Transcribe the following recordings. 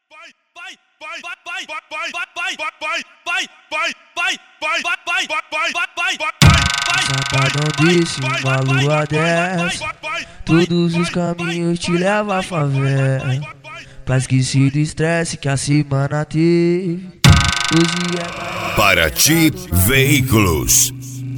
Sabadão desse, uma lua dessa, todos os caminhos te levam à favela. Pra esquecer do estresse que a semana teve. Hoje é Paraty Veículos.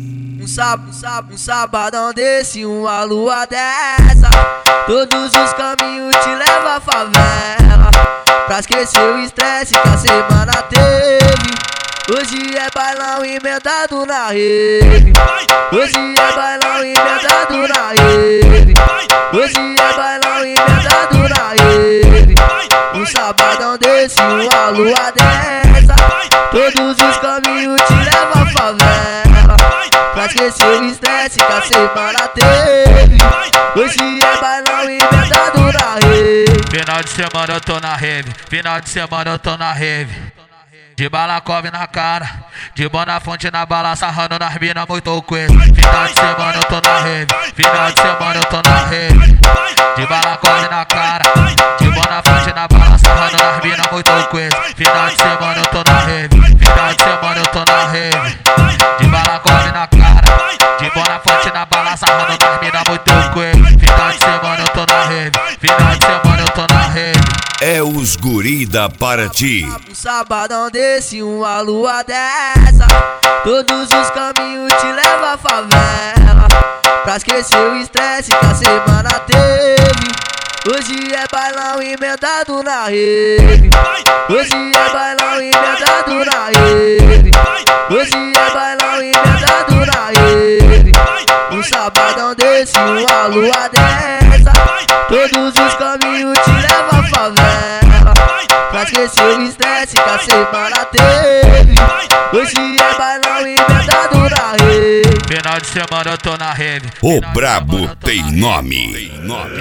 Um sabadão desse, uma lua dessa, todos os caminhos te levam à favela. Pra esquecer o estresse que a semana teve. Hoje é bailão emendado na rede. Hoje é bailão emendado na rede. Hoje é bailão emendado na rede. Um sabadão desse, uma lua dessa, todos os caminhos te levam à favela. Pra esquecer o estresse que a semana teve. Hoje é bailão emendado na rede. Final de semana eu tô na rave, final de semana eu tô na rave. De balacove na cara, de Bonafonte na bala, sarrando nas mina muito coisa. Final de semana eu tô na rave, final de semana eu tô na rave. De balacove na cara, de Bonafonte na bala, sarrando nas mina muito coisa. Final de semana eu tô na rave, final de semana eu tô na rave. De balacove na cara, de Bonafonte na bala, sarrando nas mina muito coisa. Final de semana eu tô na rave, final de semana eu tô na rave. É os guri da Paraty. Um sabadão desse, uma lua dessa, todos os caminhos te levam à favela. Pra esquecer o estresse que a semana teve. Hoje é bailão emendado na rede. Hoje é bailão emendado na rede. Hoje é bailão emendado na rede. Um sabadão desse, uma lua dessa, todos os caminhos te levam à favela. Pra esquecer o estresse que a semana teve. Hoje é bailão emendado na rede. Final de semana eu tô na rave. O brabo tem nome.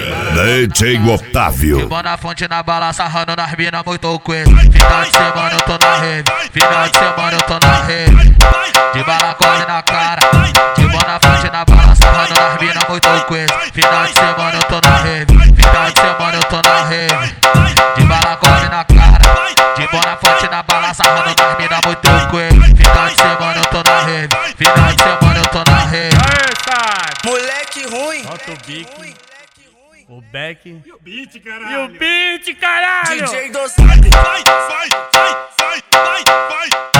DJ Otávio. De Bonafonte na bala, sarrando nas mina muito coisa. Final de semana eu tô na rave, final de semana eu tô na rave. De balacole na cara, de Bonafonte na bala, sarrando nas mina muito coisa. Final de semana eu tô na rave, final de semana eu tô na rave. De balacole na cara, de Bonafonte na bala, sarrando nas mina muito coisa. Final de semana eu tô na rave, final de semana eu tô na rave. Moleque ruim. Solta o bico, o back E o beat, caralho. e o beat, caralho! DJ Dosado. Vai.